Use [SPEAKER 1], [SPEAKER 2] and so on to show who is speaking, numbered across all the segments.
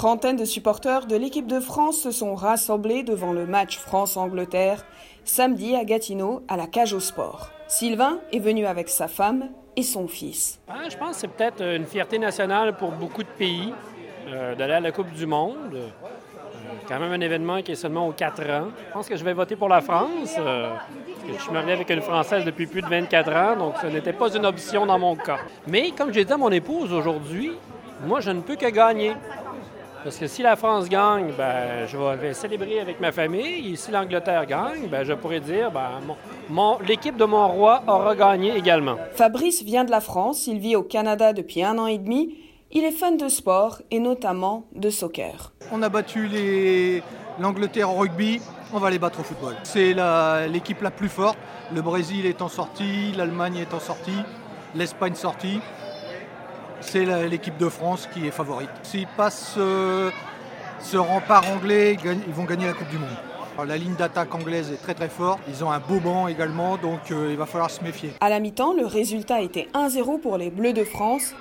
[SPEAKER 1] trentaine de supporters de l'équipe de France se sont rassemblés devant le match France-Angleterre, samedi à Gatineau, à la Cage aux Sports. Sylvain est venu avec sa femme et son fils.
[SPEAKER 2] Je pense que c'est peut-être une fierté nationale pour beaucoup de pays d'aller à la Coupe du Monde. Quand même un événement qui est seulement aux 4 ans. Je pense que je vais voter pour la France. Je suis marié avec une Française depuis plus de 24 ans, donc ce n'était pas une option dans mon cas. Mais comme j'ai dit à mon épouse aujourd'hui, moi, je ne peux que gagner. Parce que si la France gagne, je vais célébrer avec ma famille. Et si l'Angleterre gagne, je pourrais dire l'équipe de mon roi aura gagné également.
[SPEAKER 1] Fabrice vient de la France, il vit au Canada depuis 1 an et demi. Il est fan de sport et notamment de soccer.
[SPEAKER 3] On a battu l'Angleterre au rugby, on va les battre au football. C'est l'équipe la plus forte. Le Brésil étant sorti, l'Allemagne étant sortie, l'Espagne sortie. C'est l'équipe de France qui est favorite. S'ils passent ce rempart anglais, ils vont gagner la Coupe du Monde. Alors, la ligne d'attaque anglaise est très très forte. Ils ont un beau banc également, donc il va falloir se méfier.
[SPEAKER 1] À la mi-temps, le résultat était 1-0 pour les Bleus de France.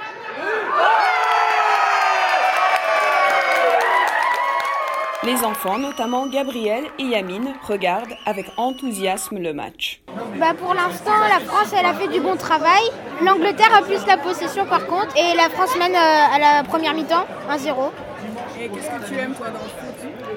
[SPEAKER 1] Les enfants, notamment Gabriel et Yamine, regardent avec enthousiasme le match.
[SPEAKER 4] Pour l'instant, la France elle a fait du bon travail. L'Angleterre a plus la possession par contre. Et la France mène à la première mi-temps, 1-0.
[SPEAKER 5] Et qu'est-ce que tu aimes toi dans le foot ?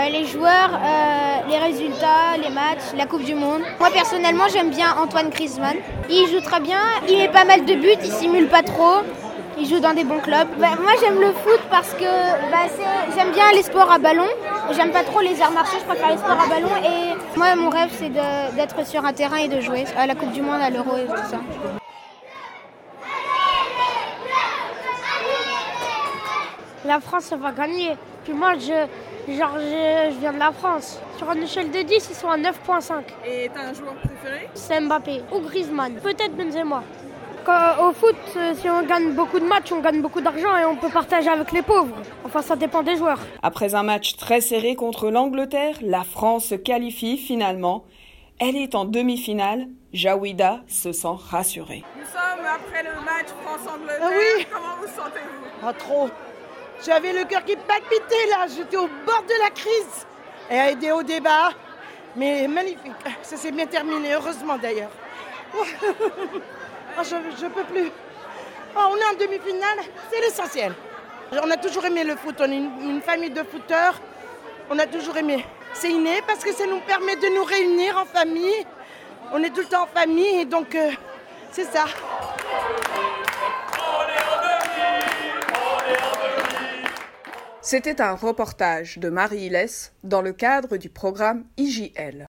[SPEAKER 4] Les joueurs, les résultats, les matchs, la Coupe du Monde. Moi personnellement, j'aime bien Antoine Griezmann. Il joue très bien, il met pas mal de buts, il simule pas trop. Il joue dans des bons clubs. Moi, j'aime le foot parce que j'aime bien les sports à ballon. J'aime pas trop les arts martiaux, je préfère les sports à ballon. Et moi, mon rêve, c'est d'être sur un terrain et de jouer à la Coupe du Monde, à l'Euro et tout ça.
[SPEAKER 6] La France, ça va gagner. Puis moi, je viens de la France. Sur une échelle de 10, ils sont à 9,5.
[SPEAKER 5] Et t'as un joueur préféré ?
[SPEAKER 6] C'est Mbappé ou Griezmann. Peut-être Benzema. Au foot, si on gagne beaucoup de matchs, on gagne beaucoup d'argent et on peut partager avec les pauvres. Enfin, ça dépend des joueurs.
[SPEAKER 1] Après un match très serré contre l'Angleterre, la France se qualifie finalement. Elle est en demi-finale. Jaouida se sent rassurée.
[SPEAKER 5] Nous sommes après le match France-Angleterre.
[SPEAKER 7] Ah oui.
[SPEAKER 5] Comment vous sentez-vous ?
[SPEAKER 7] Pas trop. J'avais le cœur qui palpitait là. J'étais au bord de la crise. Elle a aidé au débat. Mais magnifique. Ça s'est bien terminé, heureusement d'ailleurs. Je peux plus. On est en demi-finale, c'est l'essentiel. On a toujours aimé le foot, on est une famille de footeurs. On a toujours aimé. C'est inné parce que ça nous permet de nous réunir en famille. On est tout le temps en famille et donc c'est ça.
[SPEAKER 1] C'était un reportage de Marie Hilès dans le cadre du programme IJL.